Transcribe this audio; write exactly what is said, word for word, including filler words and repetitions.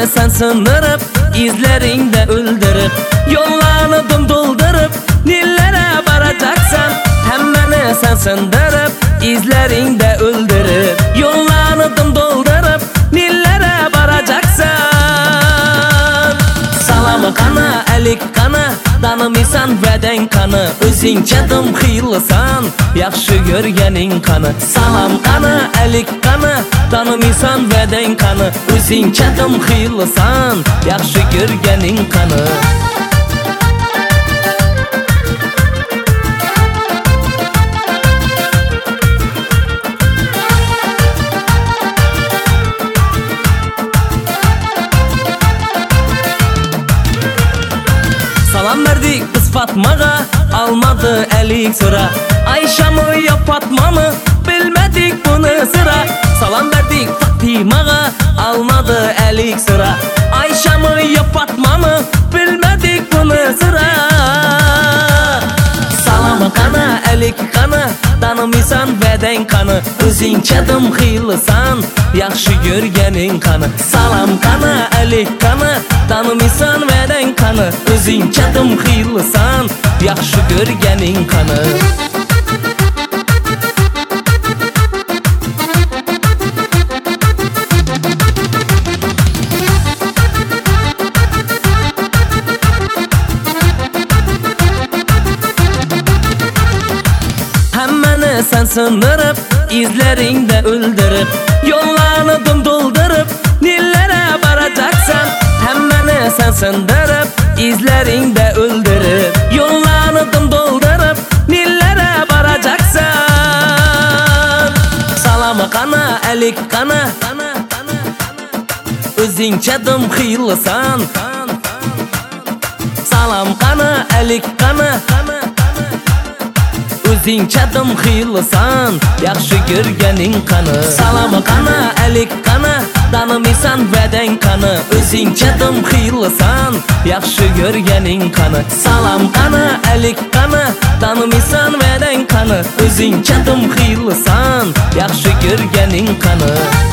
sen sındırıp, izlerinde öldürüp, yollarını dumduldurup, nillere varacaksan, hemmeni sen sındırıp, izlerinde öldürüp, yollarını dumduldurup, nillere varacaksan. Salamı kana, elik kana, tanımıysan vədən kanı, özün çədim xiylisan, yaxşı görgənin kanı. Salam kana, əlik kanı, tanımıysan vədən kanı, özün çədim xiylisan, yaxşı görgənin kanı. Salam verdik kız Fatmağa, almadı elik sıra. Ayşe mı ya Fatma mı, bilmedik bunu sıra. Salam verdik Fatimağa, almadı elik sıra. Ayşe mı ya Fatma mı, bilmedik bunu sıra. Salam kana, elik kana, tanımıysan vədən kanı, özün çədim xiylisan, yaxşı görgənin kanı. Salam kana, elik kana, tanımıysan vədən kanı, özün çədim xiylisan, yaxşı görgənin kanı. Hemmeni sen sındırıp, izlerinde öldürüp, yollarını dumduldurup, nillere varacaksan. Hemmeni sen sındırıp, izlerinde öldürüp, yollarını dumduldurup, nillere varacaksan. Salamı kana, elik kana, özün çədim xiylisan. Salam kana, elik kana, özün çədim xiylisan, yaxşı görgənin kanı. Salamı kana, əlik kana, tanımıysan vədən kanı, özün çədim xiylisan, yaxşı görgənin kanı. Salam kana, əlik kana, tanımıysan vədən kanı, özün çədim xiylisan, yaxşı görgənin kanı.